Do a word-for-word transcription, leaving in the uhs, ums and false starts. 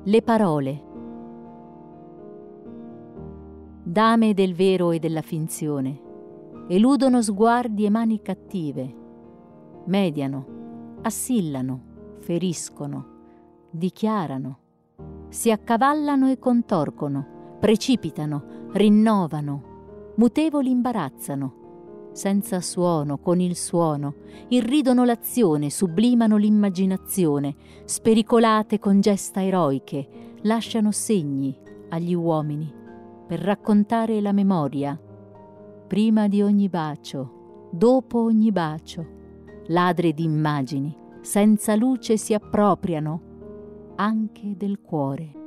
Le parole. Dame del vero e della finzione, eludono sguardi e mani cattive, mediano, assillano, feriscono, dichiarano, si accavallano e contorcono, precipitano, rinnovano, mutevoli imbarazzano, senza suono, con il suono, irridono l'azione, sublimano l'immaginazione, spericolate con gesta eroiche, lasciano segni agli uomini per raccontare la memoria. Prima di ogni bacio, dopo ogni bacio, ladre di immagini, senza luce si appropriano anche del cuore.